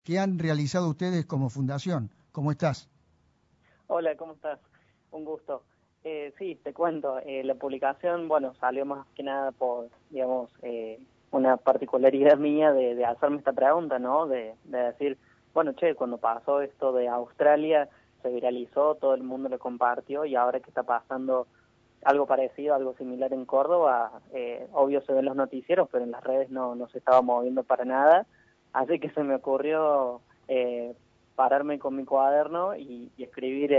que han realizado ustedes como fundación. ¿Cómo estás? Hola, ¿cómo estás? Un gusto. Sí, te cuento, la publicación, bueno, salió más que nada por, digamos, una particularidad mía de hacerme esta pregunta, ¿no? De decir, bueno, che, cuando pasó esto de Australia, se viralizó, todo el mundo lo compartió y ahora que está pasando algo parecido, algo similar en Córdoba, obvio se ven los noticieros, pero en las redes no se estaba moviendo para nada, así que se me ocurrió pararme con mi cuaderno y escribir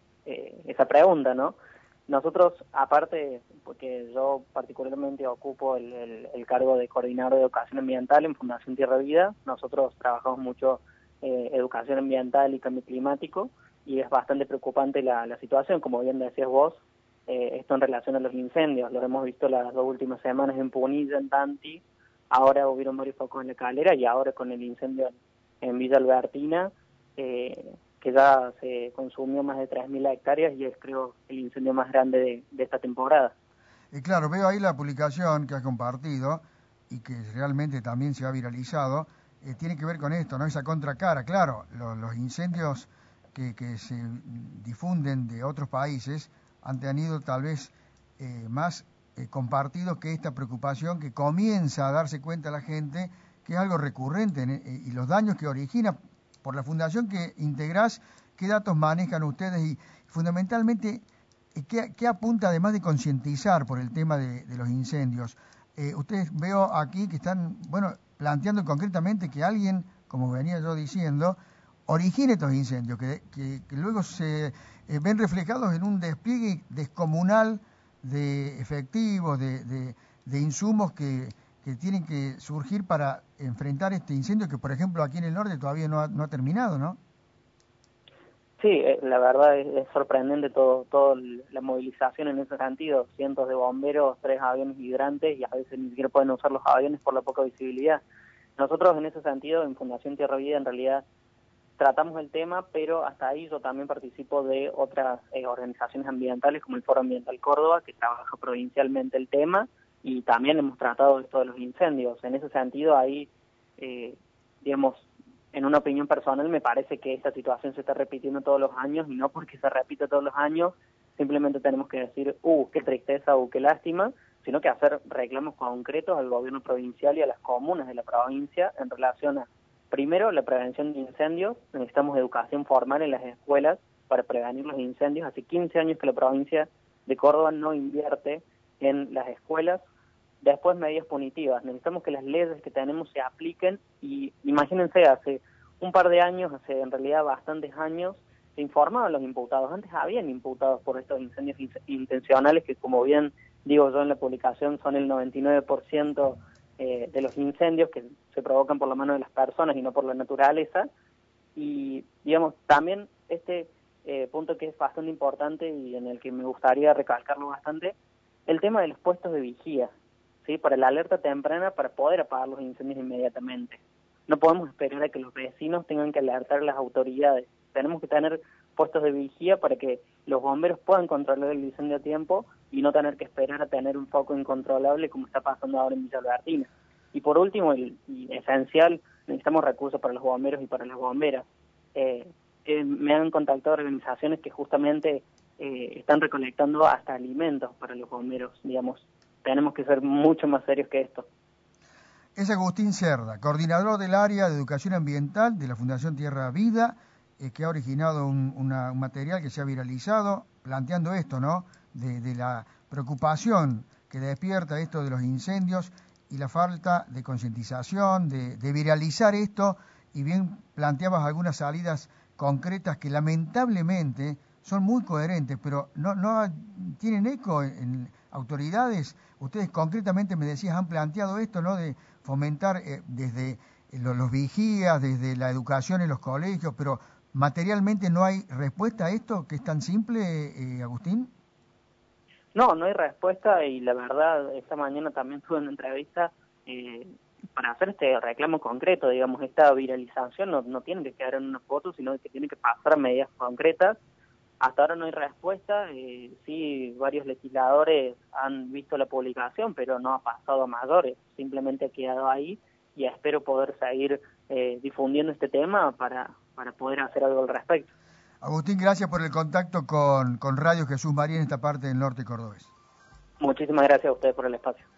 esa pregunta, ¿no? Nosotros, aparte, porque yo particularmente ocupo el cargo de coordinador de educación ambiental en Fundación Tierra Vida, nosotros trabajamos mucho educación ambiental y cambio climático, y es bastante preocupante la situación, como bien decías vos, esto en relación a los incendios. Lo hemos visto las 2 últimas semanas en Punilla, en Tanti, ahora hubieron varios focos en La Calera y ahora con el incendio en Villa Albertina, que ya se consumió más de 3.000 hectáreas y es, creo, el incendio más grande de esta temporada. Claro, veo ahí la publicación que has compartido y que realmente también se ha viralizado. Tiene que ver con esto, ¿no? Esa contracara. Claro, los incendios que se difunden de otros países han tenido tal vez más compartido que esta preocupación que comienza a darse cuenta la gente que es algo recurrente y los daños que origina por la fundación que integrás, qué datos manejan ustedes y fundamentalmente qué apunta además de concientizar por el tema de los incendios. Ustedes veo aquí que están, bueno, planteando concretamente que alguien, como venía yo diciendo, origine estos incendios, que luego se ven reflejados en un despliegue descomunal de efectivos, de insumos que tienen que surgir para enfrentar este incendio que, por ejemplo, aquí en el norte todavía no ha terminado, ¿no? Sí, la verdad es sorprendente todo la movilización en ese sentido. Cientos de bomberos, 3 aviones hidrantes y a veces ni siquiera pueden usar los aviones por la poca visibilidad. Nosotros en ese sentido, en Fundación Tierra Vida, en realidad tratamos el tema, pero hasta ahí yo también participo de otras organizaciones ambientales como el Foro Ambiental Córdoba, que trabaja provincialmente el tema, y también hemos tratado esto de los incendios. En ese sentido, ahí, digamos, en una opinión personal, me parece que esta situación se está repitiendo todos los años, y no porque se repita todos los años, simplemente tenemos que decir, qué tristeza, qué lástima, sino que hacer reclamos concretos al gobierno provincial y a las comunas de la provincia en relación a, primero, la prevención de incendios. Necesitamos educación formal en las escuelas para prevenir los incendios. Hace 15 años que la provincia de Córdoba no invierte en las escuelas. Después, medidas punitivas. Necesitamos que las leyes que tenemos se apliquen y imagínense, hace un par de años, hace en realidad bastantes años, se informaban los imputados. Antes habían imputados por estos incendios intencionales que, como bien digo yo en la publicación, son el 99% de los incendios que se provocan por la mano de las personas y no por la naturaleza. Y, digamos, también este punto que es bastante importante y en el que me gustaría recalcarlo bastante, el tema de los puestos de vigía, ¿sí? Para la alerta temprana, para poder apagar los incendios inmediatamente. No podemos esperar a que los vecinos tengan que alertar a las autoridades. Tenemos que tener puestos de vigía para que los bomberos puedan controlar el incendio a tiempo y no tener que esperar a tener un foco incontrolable como está pasando ahora en Villa Albertina. Y por último, y esencial, necesitamos recursos para los bomberos y para las bomberas. Me han contactado organizaciones que justamente están recolectando hasta alimentos para los bomberos, digamos. Tenemos que ser mucho más serios que esto. Es Agustín Cerda, coordinador del área de educación ambiental de la Fundación Tierra Vida, que ha originado un material que se ha viralizado planteando esto, ¿no? De la preocupación que despierta esto de los incendios y la falta de concientización, de viralizar esto, y bien planteabas algunas salidas concretas que lamentablemente son muy coherentes, pero no tienen eco en autoridades. Ustedes concretamente me decías, han planteado esto, ¿no? De fomentar desde los vigías, desde la educación en los colegios, pero materialmente no hay respuesta a esto, que es tan simple, Agustín. No hay respuesta y la verdad, esta mañana también tuve una entrevista eh, para hacer este reclamo concreto, digamos, esta viralización no tiene que quedar en una foto, sino que tiene que pasar a medidas concretas. Hasta ahora no hay respuesta, sí, varios legisladores han visto la publicación, pero no ha pasado a mayores, simplemente ha quedado ahí y espero poder seguir difundiendo este tema para poder hacer algo al respecto. Agustín, gracias por el contacto con Radio Jesús María en esta parte del norte cordobés. Muchísimas gracias a ustedes por el espacio.